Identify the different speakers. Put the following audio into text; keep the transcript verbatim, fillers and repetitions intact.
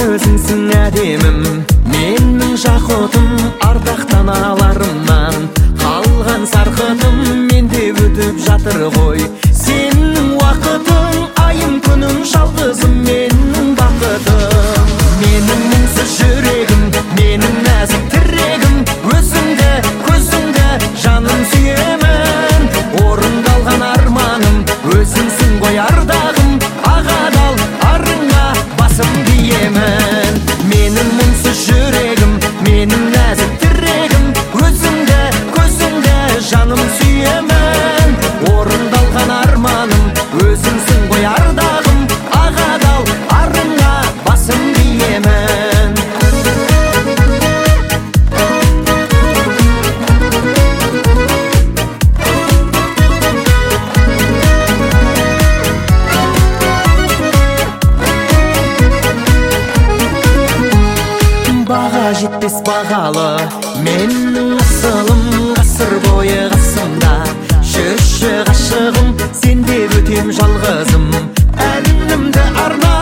Speaker 1: өзіңсің әдемім, менің жақұтым, ардақтан аларымнан қалған сарқытым менде өтіп жатыр ғой. Сенің уақытың, айым күнім, жалғызым менің бақытым. Менің мұңсыз жүрегім, менің нәзік тірегім, өзіңді, көзіңді, жаным сүйемін. Орындалған арманым, өзіңсің ғой ардағым, ағадал арыңа басым биемін. Менің мұңсыз жүрегім, менің нәзік тірегім, өзіңді, көзіңді, жаным сүйемін. Орындалған арманым, өзіңсің ғой ардағым, ағадал арыңа басым биемін. Баға жетпес бағалы менің асылым, ғасыр бойы қасымда жүрші ғашығым, сен деп өтем жалғызым. Әнімді арна